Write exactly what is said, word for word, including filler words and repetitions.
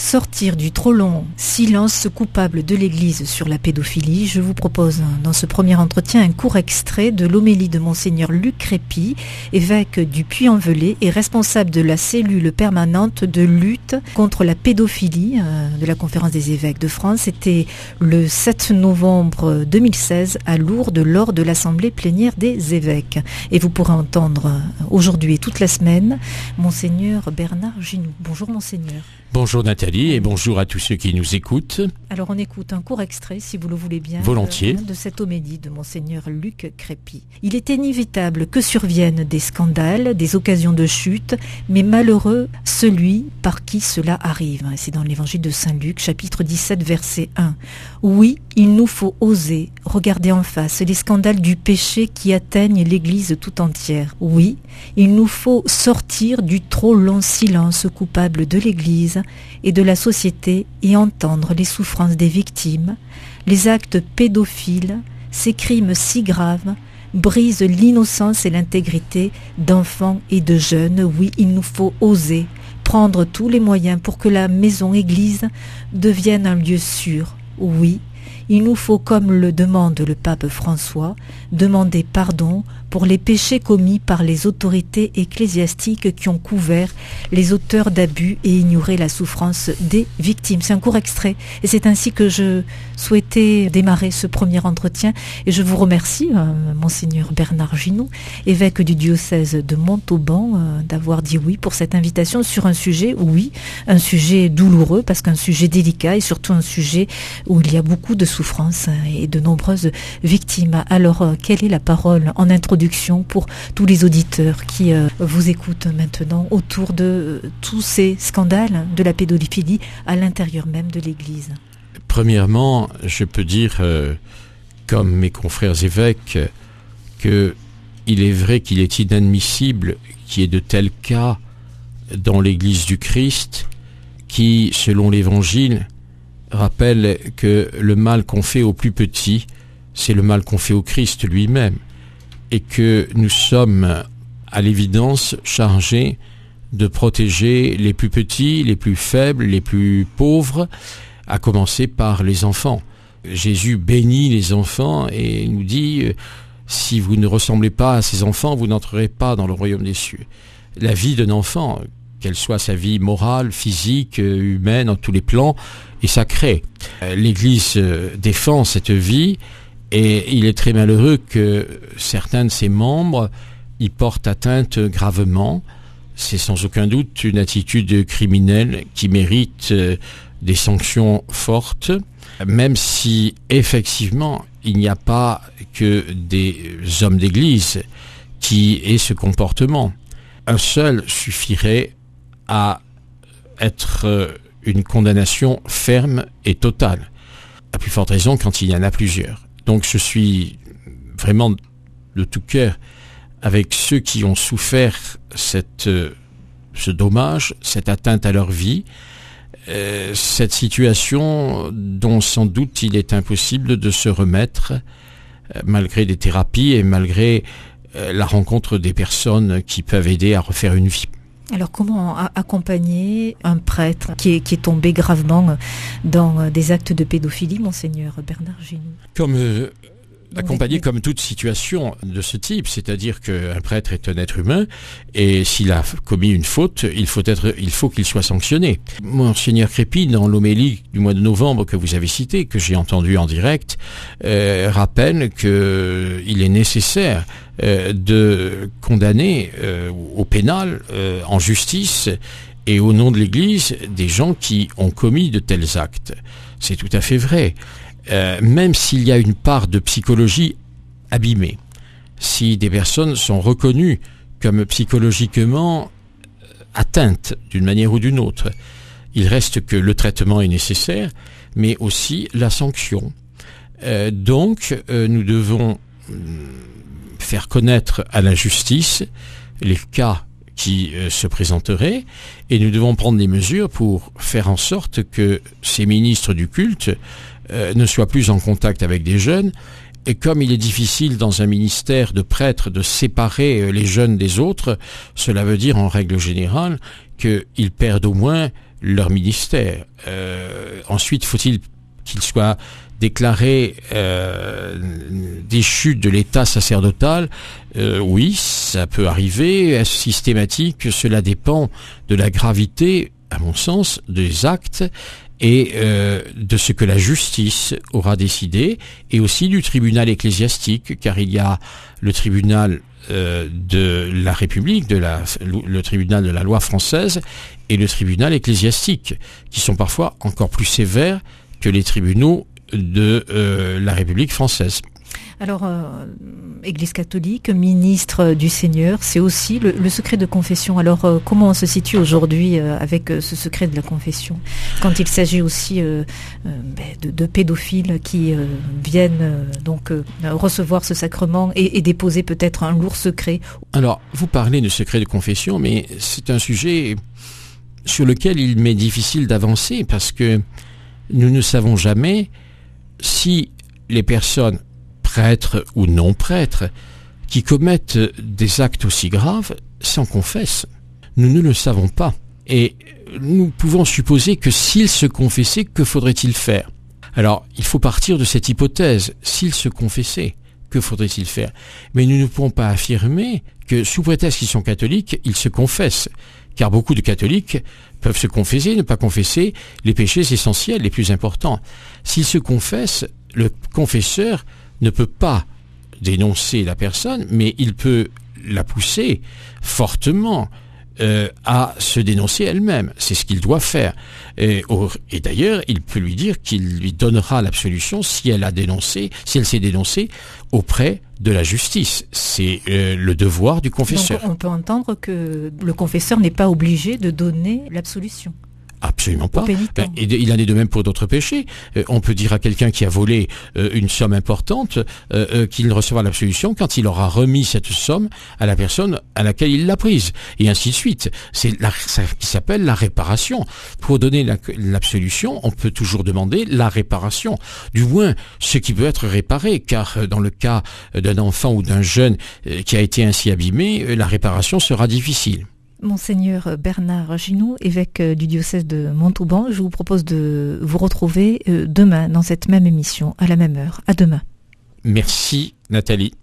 sortir du trop long silence coupable de l'Église sur la pédophilie, je vous propose dans ce premier entretien un court extrait de l'homélie de Monseigneur Luc Crépy, évêque du Puy-en-Velay et responsable de la cellule permanente de lutte contre la pédophilie euh, de la Conférence des évêques de France. C'était le sept novembre deux mille seize à Lourdes lors de l'Assemblée plénière des évêques. Et vous pourrez entendre aujourd'hui et toute la semaine Monseigneur Bernard Ginoux. Bonjour Monseigneur. Bonjour Nathalie et bonjour à tous ceux qui nous écoutent. Alors on écoute un court extrait, si vous le voulez bien, volontiers, de, de cette homélie de Monseigneur Luc Crépy. Il est inévitable que surviennent des scandales, des occasions de chute, mais malheureux celui par qui cela arrive. C'est dans l'évangile de Saint Luc, chapitre dix-sept, verset un. Oui, il nous faut oser regarder en face les scandales du péché qui atteignent l'Église tout entière. Oui, il nous faut sortir du trop long silence coupable de l'Église et de la société et entendre les souffrances des victimes. Les actes pédophiles, ces crimes si graves, brisent l'innocence et l'intégrité d'enfants et de jeunes. Oui, il nous faut oser prendre tous les moyens pour que la maison église devienne un lieu sûr. Oui, il nous faut, comme le demande le pape François, demander pardon pour les péchés commis par les autorités ecclésiastiques qui ont couvert les auteurs d'abus et ignoré la souffrance des victimes. C'est un court extrait et c'est ainsi que je souhaitais démarrer ce premier entretien et je vous remercie, euh, Monseigneur Bernard Ginoux, évêque du diocèse de Montauban, euh, d'avoir dit oui pour cette invitation sur un sujet, oui, un sujet douloureux parce qu'un sujet délicat et surtout un sujet où il y a beaucoup de souffrance et de nombreuses victimes. Alors, euh, quelle est la parole en introduction pour tous les auditeurs qui euh, vous écoutent maintenant autour de euh, tous ces scandales de la pédophilie à l'intérieur même de l'Église? Premièrement, je peux dire, euh, comme mes confrères évêques, que il est vrai qu'il est inadmissible qu'il y ait de tels cas dans l'Église du Christ qui, selon l'Évangile, rappelle que le mal qu'on fait aux plus petits, c'est le mal qu'on fait au Christ lui-même. Et que nous sommes, à l'évidence, chargés de protéger les plus petits, les plus faibles, les plus pauvres, à commencer par les enfants. Jésus bénit les enfants et nous dit « Si vous ne ressemblez pas à ces enfants, vous n'entrerez pas dans le royaume des cieux. » La vie d'un enfant, qu'elle soit sa vie morale, physique, humaine, en tous les plans, est sacrée. L'Église défend cette vie. Et il est très malheureux que certains de ses membres y portent atteinte gravement. C'est sans aucun doute une attitude criminelle qui mérite des sanctions fortes, même si effectivement il n'y a pas que des hommes d'église qui aient ce comportement. Un seul suffirait à être une condamnation ferme et totale. À plus forte raison quand il y en a plusieurs. Donc je suis vraiment de tout cœur avec ceux qui ont souffert cette, euh, ce dommage, cette atteinte à leur vie, euh, cette situation dont sans doute il est impossible de se remettre euh, malgré des thérapies et malgré euh, la rencontre des personnes qui peuvent aider à refaire une vie. Alors comment accompagner un prêtre qui est, qui est tombé gravement dans des actes de pédophilie, Monseigneur Bernard Ginoux? Comme euh, accompagner comme toute situation de ce type, c'est-à-dire qu'un prêtre est un être humain et s'il a commis une faute, il faut être, il faut qu'il soit sanctionné. Monseigneur Crépy, dans l'homélie du mois de novembre que vous avez cité, que j'ai entendu en direct, euh, rappelle que il est nécessaire euh, de condamner euh, au pénal, euh, en justice et au nom de l'Église, des gens qui ont commis de tels actes. C'est tout à fait vrai. Euh, même s'il y a une part de psychologie abîmée, si des personnes sont reconnues comme psychologiquement atteintes d'une manière ou d'une autre, il reste que le traitement est nécessaire, mais aussi la sanction. Euh, donc, euh, nous devons faire connaître à la justice les cas qui euh, se présenteraient, et nous devons prendre des mesures pour faire en sorte que ces ministres du culte Euh, ne soit plus en contact avec des jeunes. Et comme il est difficile dans un ministère de prêtres de séparer euh, les jeunes des autres, cela veut dire en règle générale qu'ils perdent au moins leur ministère. Euh, ensuite, faut-il qu'ils soient déclarés euh, déchus de l'état sacerdotal? euh, Oui, ça peut arriver. Est-ce systématique? Cela dépend de la gravité, à mon sens, des actes et euh, de ce que la justice aura décidé, et aussi du tribunal ecclésiastique, car il y a le tribunal euh, de la République, de la, le tribunal de la loi française, et le tribunal ecclésiastique, qui sont parfois encore plus sévères que les tribunaux de euh, la République française. Alors, euh, Église catholique, ministre du Seigneur, c'est aussi le, le secret de confession. Alors, euh, comment on se situe aujourd'hui euh, avec euh, ce secret de la confession, quand il s'agit aussi euh, euh, de, de pédophiles qui euh, viennent euh, donc euh, recevoir ce sacrement et, et déposer peut-être un lourd secret? Alors, vous parlez de secret de confession, mais c'est un sujet sur lequel il m'est difficile d'avancer, parce que nous ne savons jamais si les personnes, prêtres ou non prêtres, qui commettent des actes aussi graves, s'en confessent. Nous ne le savons pas. Et nous pouvons supposer que s'ils se confessaient, que faudrait-il faire? Alors, il faut partir de cette hypothèse. S'ils se confessaient, que faudrait-il faire? Mais nous ne pouvons pas affirmer que, sous prétexte qu'ils sont catholiques, ils se confessent. Car beaucoup de catholiques peuvent se confesser, ne pas confesser les péchés essentiels, les plus importants. S'ils se confessent, le confesseur ne peut pas dénoncer la personne, mais il peut la pousser fortement euh, à se dénoncer elle-même. C'est ce qu'il doit faire. Et, et d'ailleurs, il peut lui dire qu'il lui donnera l'absolution si elle a dénoncé, si elle s'est dénoncée auprès de la justice. C'est euh, le devoir du confesseur. Donc on peut entendre que le confesseur n'est pas obligé de donner l'absolution. Absolument pas. Ben, et de, il en est de même pour d'autres péchés. Euh, on peut dire à quelqu'un qui a volé euh, une somme importante euh, euh, qu'il ne recevra l'absolution quand il aura remis cette somme à la personne à laquelle il l'a prise, et ainsi de suite. C'est la, ça qui s'appelle la réparation. Pour donner la, l'absolution, on peut toujours demander la réparation, du moins ce qui peut être réparé, car dans le cas d'un enfant ou d'un jeune euh, qui a été ainsi abîmé, euh, la réparation sera difficile. Monseigneur Bernard Ginoux, évêque du diocèse de Montauban, je vous propose de vous retrouver demain dans cette même émission, à la même heure. À demain. Merci Nathalie.